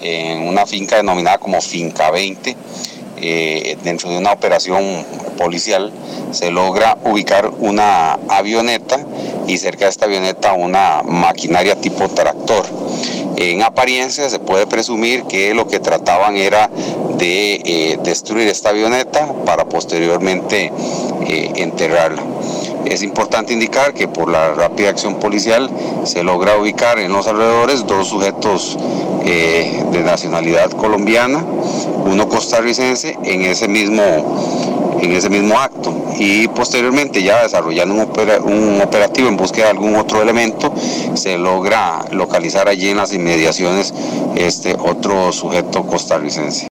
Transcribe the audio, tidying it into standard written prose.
en una finca denominada como Finca 20. Dentro de una operación policial se logra ubicar una avioneta y cerca de esta avioneta una maquinaria tipo tractor. En apariencia se puede presumir que lo que trataban era de destruir esta avioneta para posteriormente enterrarla. Es importante indicar que por la rápida acción policial se logra ubicar en los alrededores 2 sujetos de nacionalidad colombiana, uno costarricense en ese mismo acto, y posteriormente, ya desarrollando un operativo en búsqueda de algún otro elemento, se logra localizar allí en las inmediaciones otro sujeto costarricense.